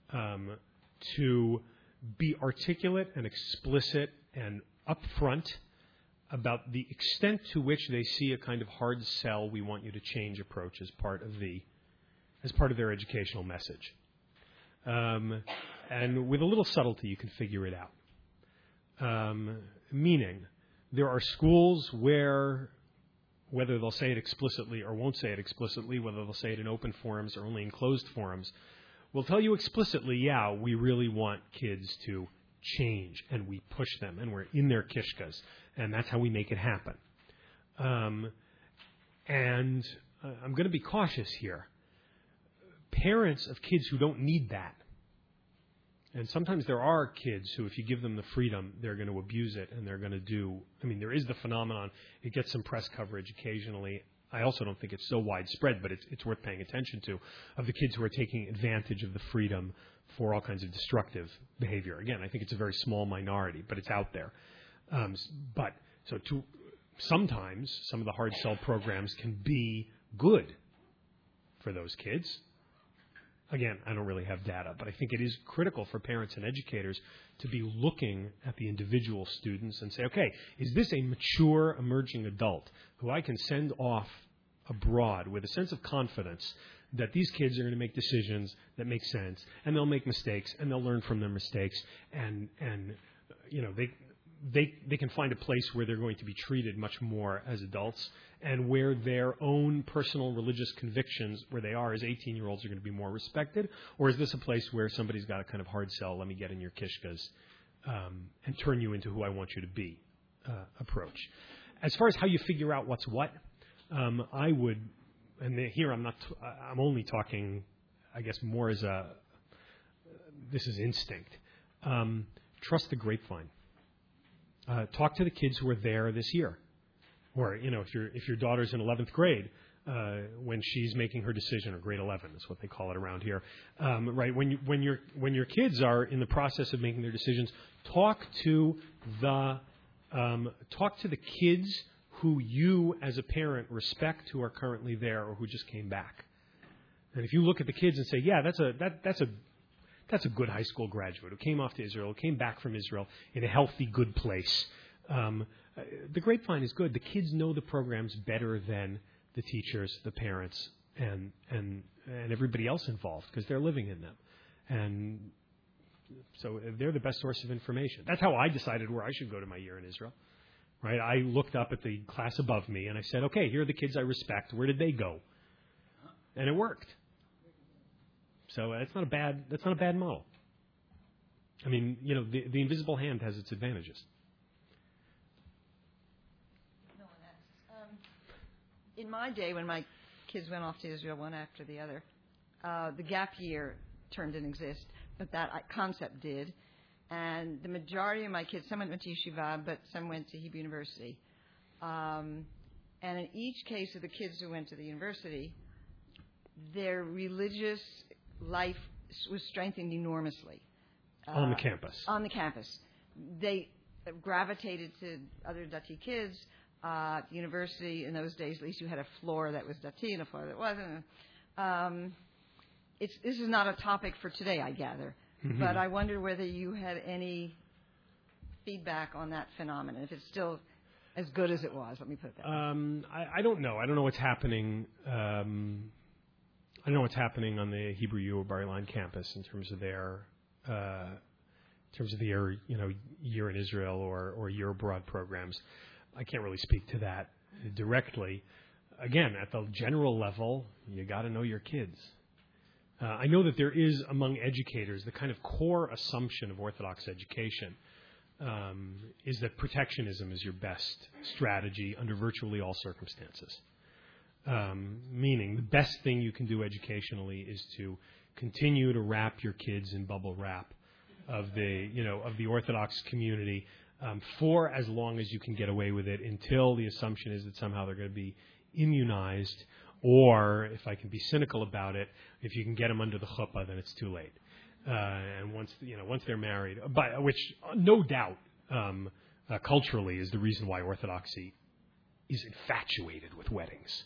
to be articulate and explicit and upfront about the extent to which they see a kind of hard sell, we want you to change approach as part of their educational message. And with a little subtlety, you can figure it out. Meaning, there are schools where, whether they'll say it explicitly or won't say it explicitly, whether they'll say it in open forums or only in closed forums, will tell you explicitly, yeah, we really want kids to change, and we push them, and we're in their kishkas, and that's how we make it happen. And I'm going to be cautious here. Parents of kids who don't need that And sometimes there are kids who, if you give them the freedom, they're going to abuse it, and they're going to do. I mean, there is the phenomenon. It gets some press coverage occasionally. I also don't think it's so widespread, but it's worth paying attention to, of the kids who are taking advantage of the freedom for all kinds of destructive behavior. Again, I think it's a very small minority, but it's out there. Sometimes some of the hard sell programs can be good for those kids. Again, I don't really have data, but I think it is critical for parents and educators to be looking at the individual students and say, okay, is this a mature, emerging adult who I can send off abroad with a sense of confidence that these kids are going to make decisions that make sense, and they'll make mistakes, and they'll learn from their mistakes, and they can find a place where they're going to be treated much more as adults, and where their own personal religious convictions, where they are as 18-year-olds, are going to be more respected? Or is this a place where somebody's got a kind of hard sell, let me get in your kishkas, and turn you into who I want you to be approach? As far as how you figure out what's what, I would, and here I'm only talking, I guess, more as this is instinct. Trust the grapevine. Talk to the kids who are there this year. Or, if your daughter's in 11th grade, when she's making her decision, or grade 11 is what they call it around here, right? When your kids are in the process of making their decisions, talk to the kids who you as a parent respect, who are currently there or who just came back. And if you look at the kids and say, yeah, that's a good high school graduate who came off to Israel, who came back from Israel in a healthy, good place. The grapevine is good. The kids know the programs better than the teachers, the parents, and everybody else involved, because they're living in them. And so they're the best source of information. That's how I decided where I should go to my year in Israel. Right? I looked up at the class above me and I said, okay, here are the kids I respect. Where did they go? And it worked. So that's not a bad model. I mean, the invisible hand has its advantages. No one asks. In my day, when my kids went off to Israel one after the other, the gap year term didn't exist, but that concept did. And the majority of my kids, some went to yeshiva, but some went to Hebrew University. And in each case of the kids who went to the university, their religious life was strengthened enormously. On the campus. On the campus. They gravitated to other Dati kids. At the university, in those days, at least you had a floor that was Dati and a floor that wasn't. This is not a topic for today, I gather. Mm-hmm. But I wonder whether you had any feedback on that phenomenon, if it's still as good as it was. Let me put it that way. I don't know. I don't know what's happening. I don't know what's happening on the Hebrew U or Bar Ilan campus in terms of their year in Israel or year abroad programs. I can't really speak to that directly. Again, at the general level, you got to know your kids. I know that there is among educators the kind of core assumption of Orthodox education is that protectionism is your best strategy under virtually all circumstances. Meaning the best thing you can do educationally is to continue to wrap your kids in bubble wrap of the Orthodox community for as long as you can get away with it, until the assumption is that somehow they're going to be immunized. Or, if I can be cynical about it, if you can get them under the chuppah, then it's too late. And once they're married, which no doubt culturally is the reason why Orthodoxy is infatuated with weddings.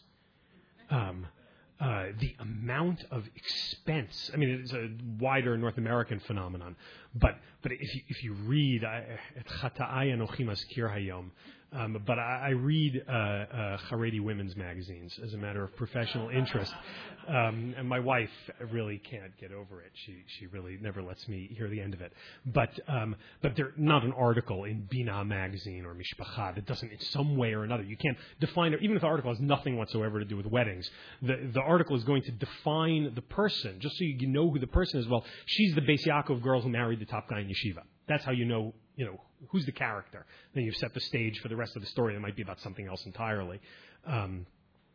The amount of expense. I mean, it's a wider North American phenomenon. But if you read Chata'ai Anochi Mazkir Hayom, but I read Haredi women's magazines as a matter of professional interest, and my wife really can't get over it. She really never lets me hear the end of it. But they're not an article in Bina magazine or Mishpacha that doesn't, in some way or another, you can't define it. Even if the article has nothing whatsoever to do with weddings, the article is going to define the person, just so you know who the person is. Well, she's the Beis Yaakov girl who married the top guy in yeshiva. That's how you know who's the character. Then you've set the stage for the rest of the story that might be about something else entirely.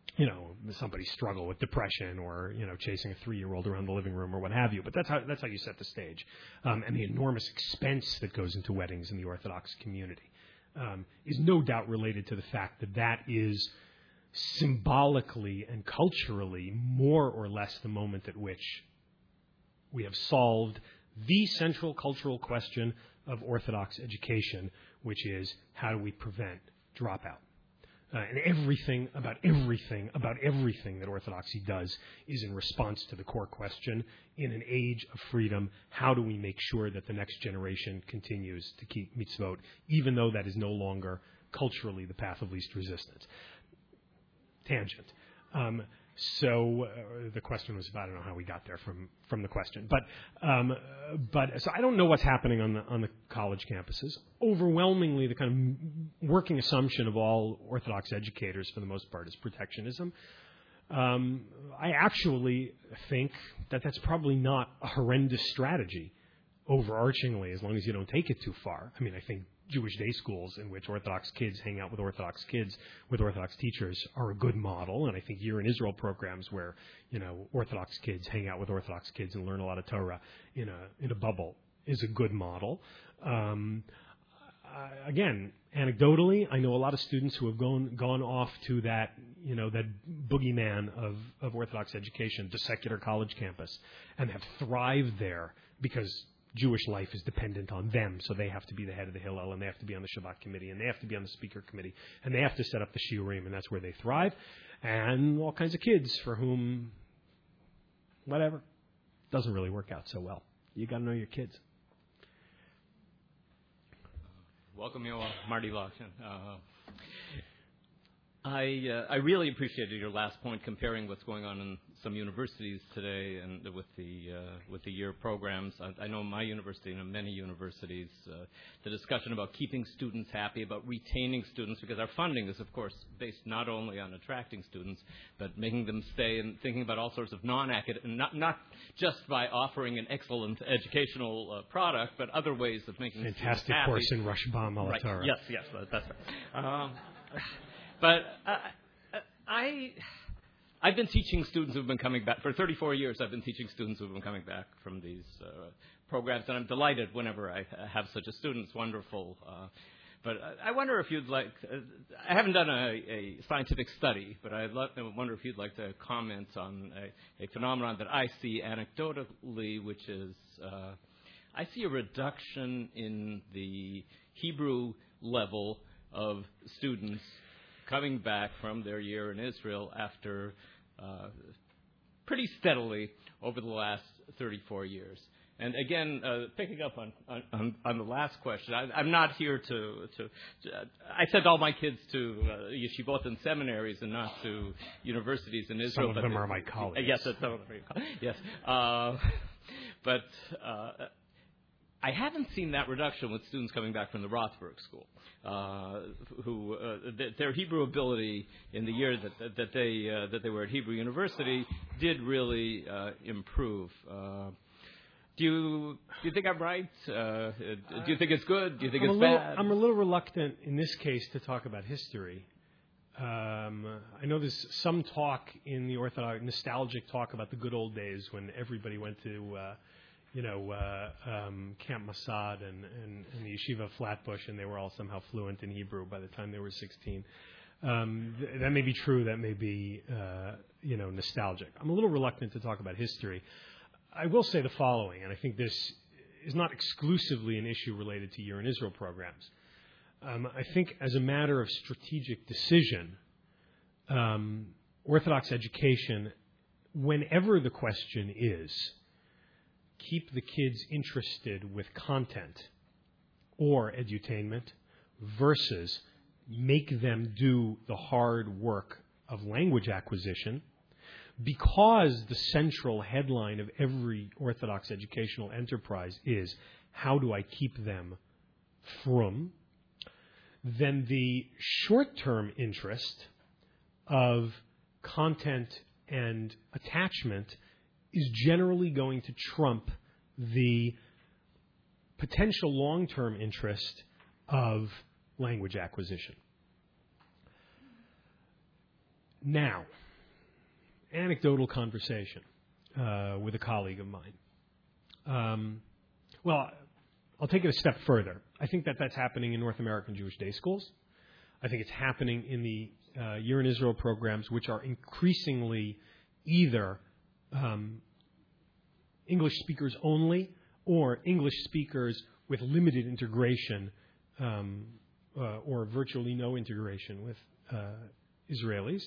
somebody struggle with depression or, chasing a 3-year-old around the living room or what have you. But that's how you set the stage. And the enormous expense that goes into weddings in the Orthodox community is no doubt related to the fact that is symbolically and culturally more or less the moment at which we have solved the central cultural question of Orthodox education, which is how do we prevent dropout? And everything about everything that Orthodoxy does is in response to the core question, in an age of freedom, how do we make sure that the next generation continues to keep mitzvot, even though that is no longer culturally the path of least resistance? Tangent. So the question was about, I don't know how we got there from the question, but so I don't know what's happening on the college campuses. Overwhelmingly, the kind of working assumption of all Orthodox educators, for the most part, is protectionism. I actually think that that's probably not a horrendous strategy, overarchingly, as long as you don't take it too far. I mean, I think Jewish day schools in which Orthodox kids hang out with Orthodox kids with Orthodox teachers are a good model, and I think Year in Israel programs where Orthodox kids hang out with Orthodox kids and learn a lot of Torah in a bubble is a good model. Again, anecdotally, I know a lot of students who have gone off to that that boogeyman of Orthodox education, the secular college campus, and have thrived there because Jewish life is dependent on them, so they have to be the head of the Hillel, and they have to be on the Shabbat committee, and they have to be on the speaker committee, and they have to set up the shiurim, and that's where they thrive. And all kinds of kids for whom, whatever, doesn't really work out so well. You got to know your kids. Welcome you all, Marty Lockshin. I really appreciated your last point, comparing what's going on in some universities today and with the year programs. I know my university and many universities, the discussion about keeping students happy, about retaining students, because our funding is, of course, based not only on attracting students, but making them stay and thinking about all sorts of non-academic, not just by offering an excellent educational product, but other ways of making fantastic students happy. Course in Rashbam al Right. Torah. Yes, that's right. But I've been teaching students who've been coming back. For 34 years, I've been teaching students who've been coming back from these programs, and I'm delighted whenever I have such a student. It's wonderful. But I wonder if you'd like I haven't done a scientific study, but I wonder if you'd like to comment on a phenomenon that I see anecdotally, which is I see a reduction in the Hebrew level of students coming back from their year in Israel after pretty steadily over the last 34 years. And again, picking up on the last question, I'm not here to I sent all my kids to yeshivot and seminaries and not to universities in Israel. Some of them are my colleagues. Yes, some of them are your colleagues. Yes. But I haven't seen that reduction with students coming back from the Rothberg School, who their Hebrew ability in the year that they were at Hebrew University did really improve. Do you think I'm right? Do you think it's good? Do you think it's bad? I'm a little reluctant in this case to talk about history. I know there's some talk in the Orthodox, nostalgic talk about the good old days when everybody went to Camp Masad and the Yeshiva of Flatbush, and they were all somehow fluent in Hebrew by the time they were 16. That may be true. That may be, nostalgic. I'm a little reluctant to talk about history. I will say the following, and I think this is not exclusively an issue related to Year in Israel programs. I think as a matter of strategic decision, Orthodox education, whenever the question is, keep the kids interested with content or edutainment versus make them do the hard work of language acquisition, because the central headline of every Orthodox educational enterprise is, how do I keep them from, then the short-term interest of content and attachment is generally going to trump the potential long-term interest of language acquisition. Now, anecdotal conversation with a colleague of mine. Well, I'll take it a step further. I think that that's happening in North American Jewish day schools. I think it's happening in the Year in Israel programs, which are increasingly either English speakers only or English speakers with limited integration or virtually no integration with Israelis.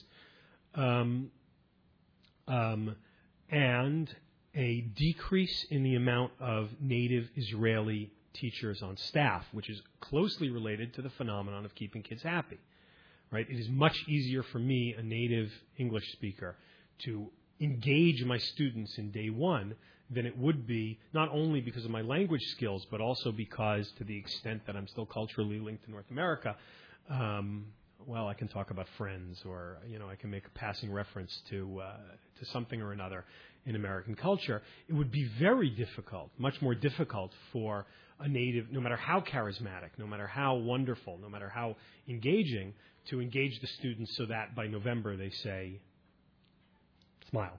And a decrease in the amount of native Israeli teachers on staff, which is closely related to the phenomenon of keeping kids happy. Right? It is much easier for me, a native English speaker, to engage my students in day one than it would be, not only because of my language skills, but also because, to the extent that I'm still culturally linked to North America, well, I can talk about Friends, or I can make a passing reference to something or another in American culture. It would be very difficult, much more difficult for a native, no matter how charismatic, no matter how wonderful, no matter how engaging, to engage the students so that by November they say, smile.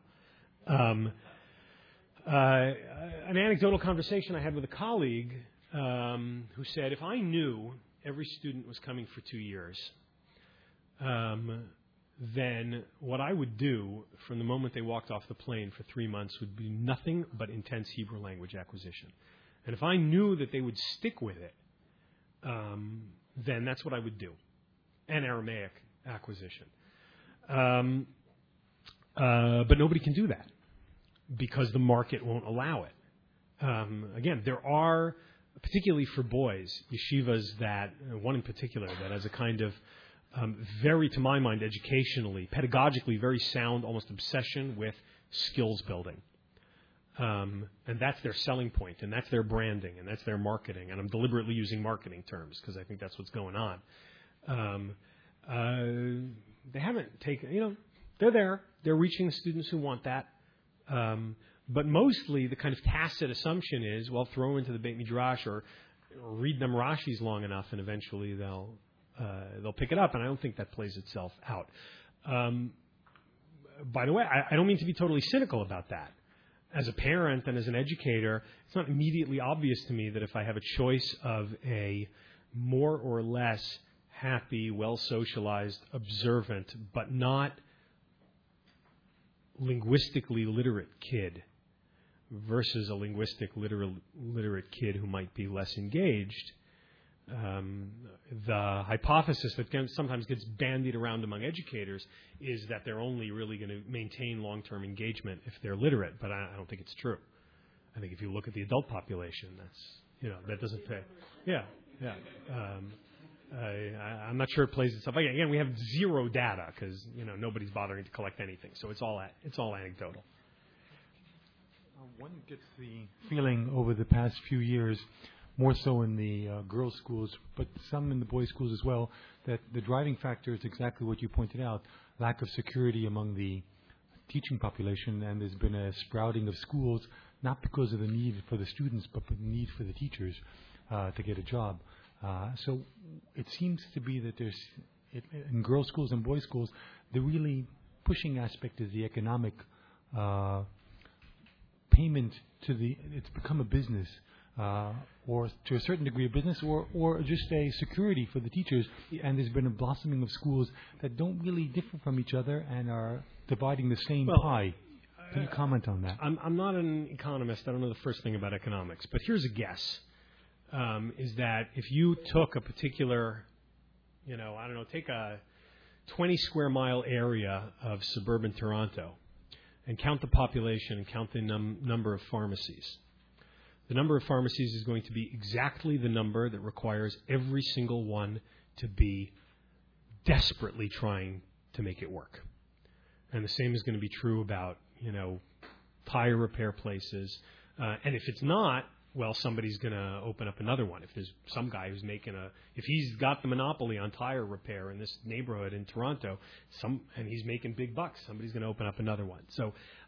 An anecdotal conversation I had with a colleague who said, if I knew every student was coming for 2 years, then what I would do from the moment they walked off the plane for 3 months would be nothing but intense Hebrew language acquisition. And if I knew that they would stick with it, then that's what I would do. And Aramaic acquisition. But nobody can do that because the market won't allow it. Again, there are, particularly for boys, yeshivas that, one in particular, that has a kind of very, to my mind, educationally, pedagogically, very sound, almost obsession with skills building. And that's their selling point, and that's their branding, and that's their marketing. And I'm deliberately using marketing terms because I think that's what's going on. They haven't taken, they're there. They're reaching students who want that. But mostly the kind of tacit assumption is, well, throw into the Beit Midrash or read them Rashis long enough, and eventually they'll pick it up. And I don't think that plays itself out. By the way, I don't mean to be totally cynical about that. As a parent and as an educator, it's not immediately obvious to me that if I have a choice of a more or less happy, well-socialized, observant, but not linguistically literate kid versus a linguistic literate kid who might be less engaged, the hypothesis that sometimes gets bandied around among educators is that they're only really going to maintain long-term engagement if they're literate, but I don't think it's true. I think if you look at the adult population, that's, that doesn't pay. Yeah. I'm not sure it plays itself. Again, we have zero data because nobody's bothering to collect anything, so it's all anecdotal. One gets the feeling over the past few years, more so in the girls' schools, but some in the boys' schools as well, that the driving factor is exactly what you pointed out: lack of security among the teaching population, and there's been a sprouting of schools, not because of the need for the students, but for the need for the teachers to get a job. So it seems to be that there's, in girls' schools and boys' schools, the really pushing aspect is the economic payment it's become a business, or to a certain degree a business, or just a security for the teachers. And there's been a blossoming of schools that don't really differ from each other and are dividing the same pie. Can you comment on that? I'm not an economist. I don't know the first thing about economics, but here's a guess. Is that if you took a particular, take a 20 square mile area of suburban Toronto and count the population and count the number of pharmacies, the number of pharmacies is going to be exactly the number that requires every single one to be desperately trying to make it work. And the same is going to be true about, tire repair places. And if it's not, well, somebody's going to open up another one. If there's some guy who's if he's got the monopoly on tire repair in this neighborhood in Toronto, and he's making big bucks, somebody's going to open up another one. So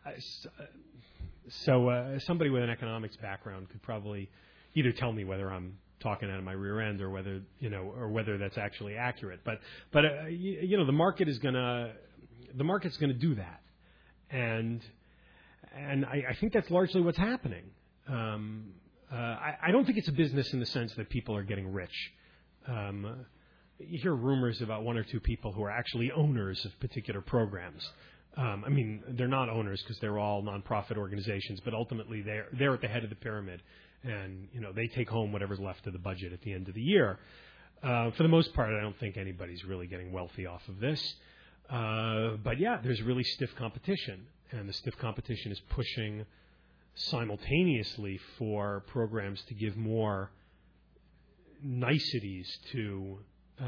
somebody with an economics background could probably either tell me whether I'm talking out of my rear end or whether that's actually accurate. But the market's going to do that. and I think that's largely what's happening. I don't think it's a business in the sense that people are getting rich. You hear rumors about one or two people who are actually owners of particular programs. I mean, they're not owners because they're all nonprofit organizations, but ultimately they're at the head of the pyramid, and they take home whatever's left of the budget at the end of the year. For the most part, I don't think anybody's really getting wealthy off of this. But yeah, there's really stiff competition, and the stiff competition is pushing simultaneously for programs to give more niceties to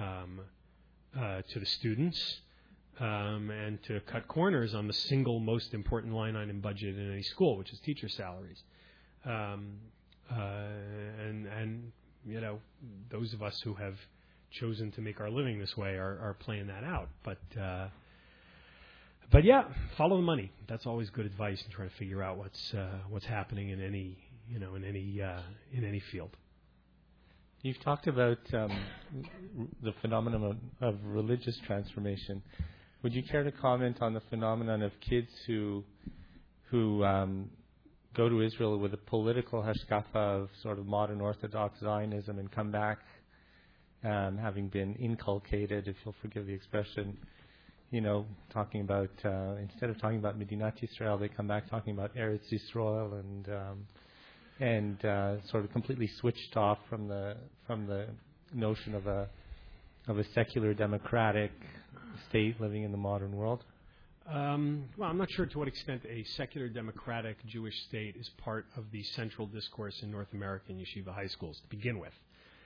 the students, and to cut corners on the single most important line item budget in any school, which is teacher salaries. And those of us who have chosen to make our living this way are playing that out. But yeah, follow the money. That's always good advice in trying to figure out what's happening in any in any field. You've talked about the phenomenon of religious transformation. Would you care to comment on the phenomenon of kids who go to Israel with a political hashkafa of sort of modern Orthodox Zionism and come back having been inculcated, if you'll forgive the expression, talking about, instead of talking about Medinat Yisrael, they come back talking about Eretz Yisrael and sort of completely switched off from the notion of a secular democratic state living in the modern world? Well, I'm not sure to what extent a secular democratic Jewish state is part of the central discourse in North American yeshiva high schools to begin with.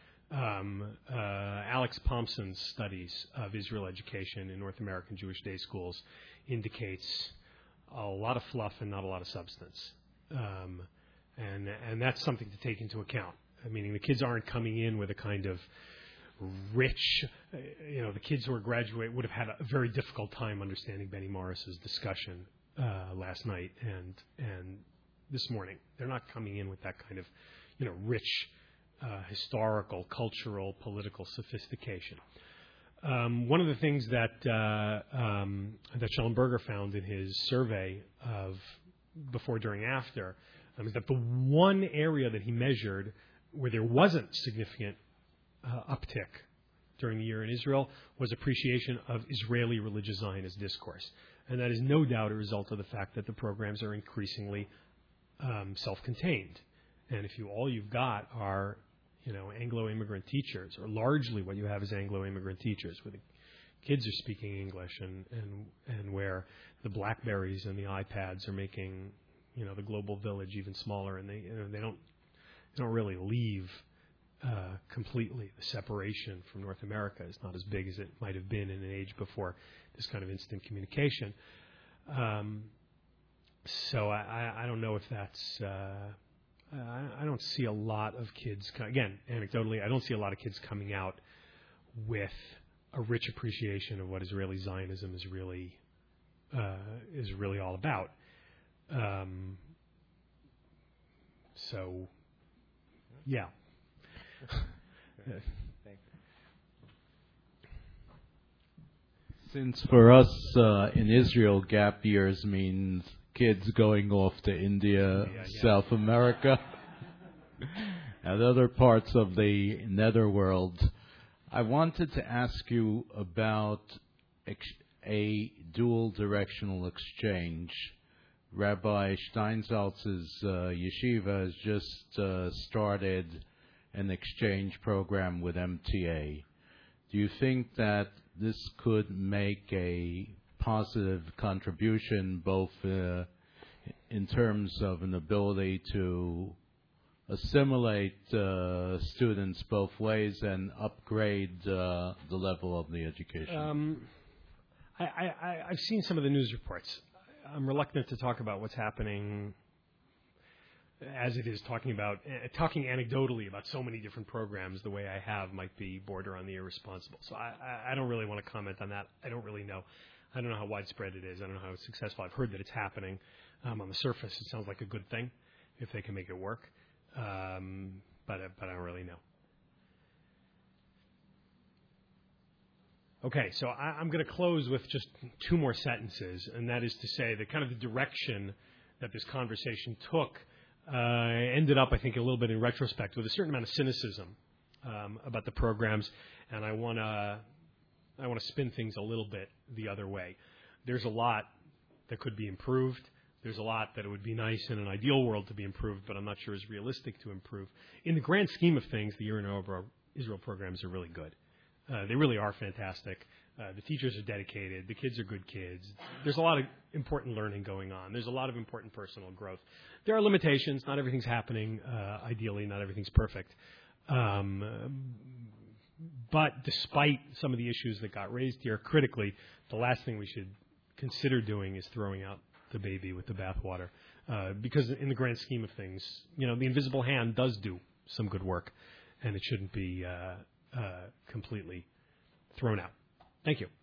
Alex Thompson's studies of Israel education in North American Jewish day schools indicates a lot of fluff and not a lot of substance. And that's something to take into account. Meaning the kids aren't coming in with a kind of rich, the kids who are graduate would have had a very difficult time understanding Benny Morris's discussion last night and this morning. They're not coming in with that kind of, rich historical, cultural, political sophistication. One of the things that Schellenberger found in his survey of before, during, after is that the one area that he measured where there wasn't significant uptick during the year in Israel was appreciation of Israeli religious Zionist discourse. And that is no doubt a result of the fact that the programs are increasingly self-contained. And if all you've got are, Anglo-immigrant teachers, or largely what you have is Anglo-immigrant teachers, where the kids are speaking English and where the BlackBerries and the iPads are making, the global village even smaller, and they don't really leave completely. The separation from North America is not as big as it might have been in an age before this kind of instant communication. So I don't know if that's. I don't see a lot of kids. Again, anecdotally, I don't see a lot of kids coming out with a rich appreciation of what Israeli Zionism is really all about. So, yeah. Since for us in Israel, gap years means kids going off to India, South America, and other parts of the netherworld, I wanted to ask you about a dual directional exchange. Rabbi Steinsaltz's yeshiva has just started an exchange program with MTA. Do you think that this could make a positive contribution both in terms of an ability to assimilate students both ways and upgrade the level of the education? I've seen some of the news reports. I'm reluctant to talk about what's happening as it is talking anecdotally about so many different programs the way I have might be border on the irresponsible. So I don't really want to comment on that. I don't really know. I don't know how widespread it is. I don't know how successful. I've heard that it's happening. On the surface, it sounds like a good thing if they can make it work. But I don't really know. Okay, so I'm going to close with just two more sentences, and that is to say that kind of the direction that this conversation took ended up, I think, a little bit in retrospect with a certain amount of cynicism about the programs, and I want to spin things a little bit the other way. There's a lot that could be improved. There's a lot that it would be nice in an ideal world to be improved, but I'm not sure is realistic to improve. In the grand scheme of things, the Year in Israel programs are really good. They really are fantastic. The teachers are dedicated. The kids are good kids. There's a lot of important learning going on. There's a lot of important personal growth. There are limitations. Not everything's happening ideally. Not everything's perfect. But despite some of the issues that got raised here critically, the last thing we should consider doing is throwing out the baby with the bathwater. Because in the grand scheme of things, the invisible hand does do some good work, and it shouldn't be completely thrown out. Thank you.